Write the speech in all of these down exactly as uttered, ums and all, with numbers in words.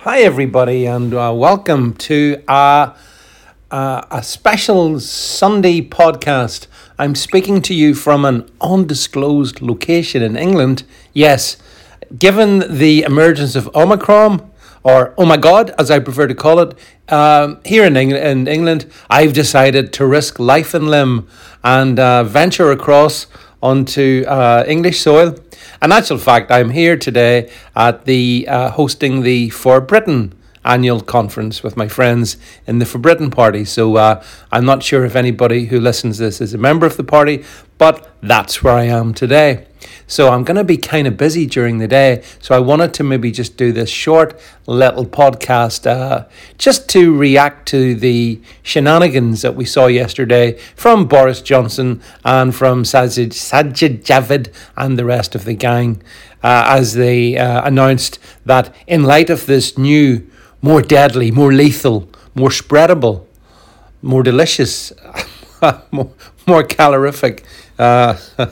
Hi, everybody, and uh, welcome to uh, uh, a special Sunday podcast. I'm speaking to you from an undisclosed location in England. Yes, given the emergence of Omicron, or oh my God, as I prefer to call it, um, here in, Eng- in England, I've decided to risk life and limb and uh, venture across onto uh, English soil. In actual fact, I'm here today at the uh, hosting the For Britain annual conference with my friends in the For Britain party. So uh, I'm not sure if anybody who listens to this is a member of the party, but that's where I am today. So I'm going to be kind of busy during the day. So I wanted to maybe just do this short little podcast uh, just to react to the shenanigans that we saw yesterday from Boris Johnson and from Sajid, Sajid Javid and the rest of the gang uh, as they uh, announced that in light of this new, more deadly, more lethal, more spreadable, more delicious, more, more calorific uh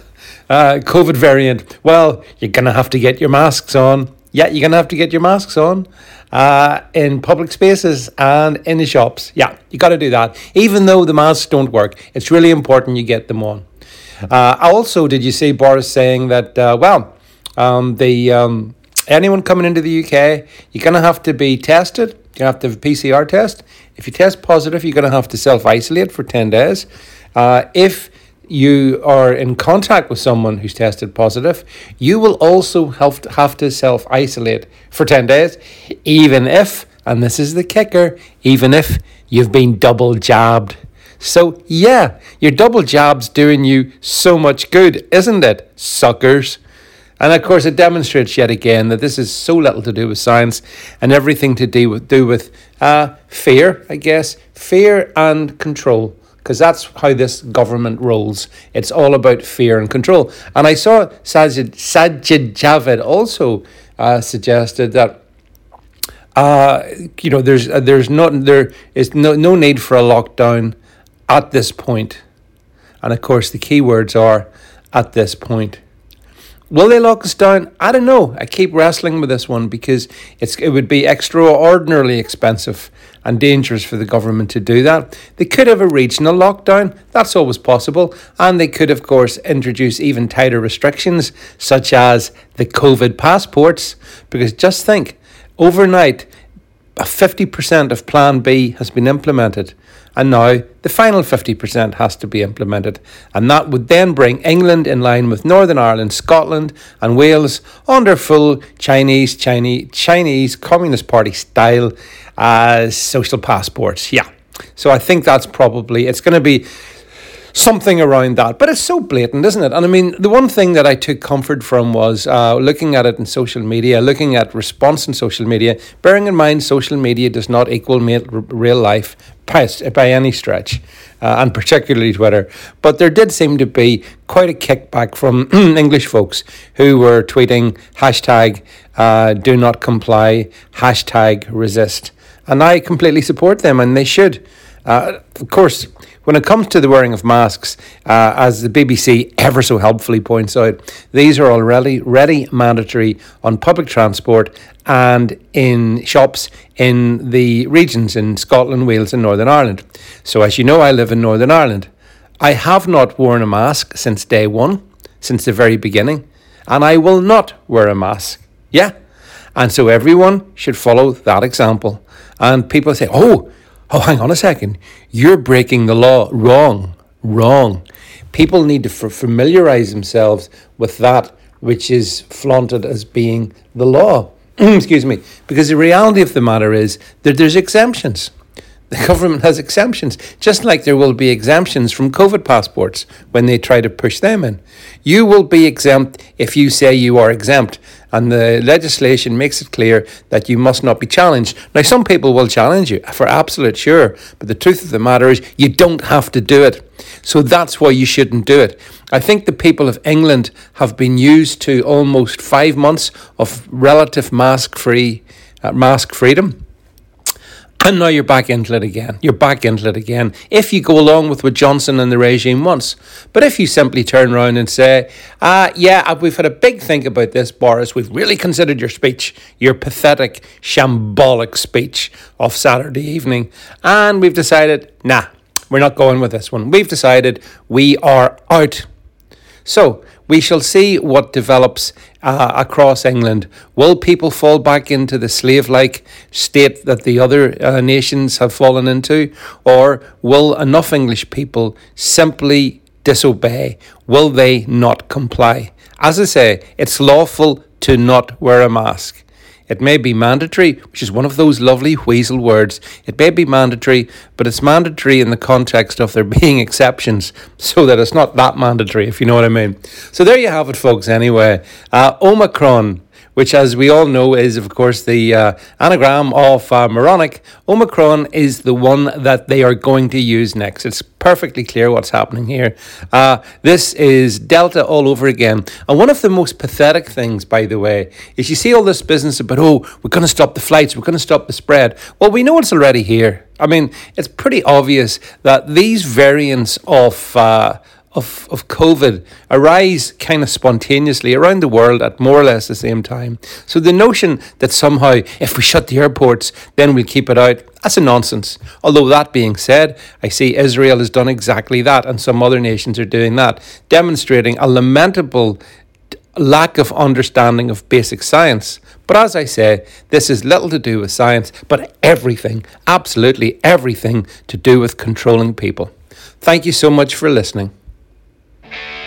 Uh, COVID variant, well, you're going to have to get your masks on. Yeah, you're going to have to get your masks on uh, in public spaces and in the shops. Yeah, you got to do that. Even though the masks don't work, it's really important you get them on. Uh, also, did you see Boris saying that, uh, well, um, the um, anyone coming into the U K, you're going to have to be tested. You're going to have to have a P C R test. If you test positive, you're going to have to self-isolate for ten days. Uh, if you are in contact with someone who's tested positive, you will also have to, have to self-isolate for ten days, even if, and this is the kicker, even if you've been double jabbed. So yeah, your double jab's doing you so much good, isn't it, suckers? And of course, it demonstrates yet again that this is so little to do with science and everything to do with, do with uh, fear, I guess, fear and control. Because that's how this government rolls. It's all about fear and control. And I saw Sajid, Sajid Javid also uh, suggested that uh, you know there's uh, there's not there is no no need for a lockdown at this point. And of course, the key words are at this point. Will they lock us down? I don't know. I keep wrestling with this one because it's it would be extraordinarily expensive and dangerous for the government to do that. They could have a regional lockdown. That's always possible. And they could, of course, introduce even tighter restrictions, such as the COVID passports. Because just think, overnight, fifty percent of Plan B has been implemented. And now the final fifty percent has to be implemented. And that would then bring England in line with Northern Ireland, Scotland and Wales under full Chinese, Chinese, Chinese Communist Party style uh, social passports. Yeah. So I think that's probably, it's going to be something around that. But it's so blatant, isn't it? And I mean, the one thing that I took comfort from was uh, looking at it in social media, looking at response in social media, bearing in mind social media does not equal real life by, by any stretch, uh, and particularly Twitter. But there did seem to be quite a kickback from English folks who were tweeting hashtag uh, do not comply, hashtag resist. And I completely support them, and they should. Uh, of course, when it comes to the wearing of masks, uh, as the B B C ever so helpfully points out, these are already ready mandatory on public transport and in shops in the regions in Scotland, Wales and Northern Ireland. So as you know, I live in Northern Ireland. I have not worn a mask since day one, since the very beginning, and I will not wear a mask. Yeah. And so everyone should follow that example. And people say, oh, Oh, hang on a second. You're breaking the law. Wrong. Wrong. People need to f- familiarise themselves with that which is flaunted as being the law. Excuse me. Because the reality of the matter is that there's exemptions. The government has exemptions, just like there will be exemptions from COVID passports when they try to push them in. You will be exempt if you say you are exempt, and the legislation makes it clear that you must not be challenged. Now, some people will challenge you for absolute sure, but the truth of the matter is you don't have to do it. So that's why you shouldn't do it. I think the people of England have been used to almost five months of relative mask-free, uh, mask freedom. And now you're back into it again. You're back into it again if you go along with what Johnson and the regime wants. But if you simply turn around and say, uh, yeah, we've had a big think about this, Boris. We've really considered your speech, your pathetic, shambolic speech of Saturday evening. And we've decided, nah, we're not going with this one. We've decided we are out. So we shall see what develops uh, across England. Will people fall back into the slave-like state that the other uh, nations have fallen into? Or will enough English people simply disobey? Will they not comply? As I say, it's lawful to not wear a mask. It may be mandatory, which is one of those lovely weasel words. It may be mandatory, but it's mandatory in the context of there being exceptions, so that it's not that mandatory, if you know what I mean. So there you have it, folks, anyway. Uh, Omicron, which, as we all know, is, of course, the uh, anagram of uh, moronic. Omicron is the one that they are going to use next. It's perfectly clear what's happening here. Uh, this is Delta all over again. And one of the most pathetic things, by the way, is you see all this business about, oh, we're going to stop the flights, we're going to stop the spread. Well, we know it's already here. I mean, it's pretty obvious that these variants of... Uh, Of, of COVID arise kind of spontaneously around the world at more or less the same time. So the notion that somehow if we shut the airports, then we'll keep it out, that's a nonsense. Although that being said, I see Israel has done exactly that, and some other nations are doing that, demonstrating a lamentable lack of understanding of basic science. But as I say, this is little to do with science, but everything, absolutely everything to do with controlling people. Thank you so much for listening.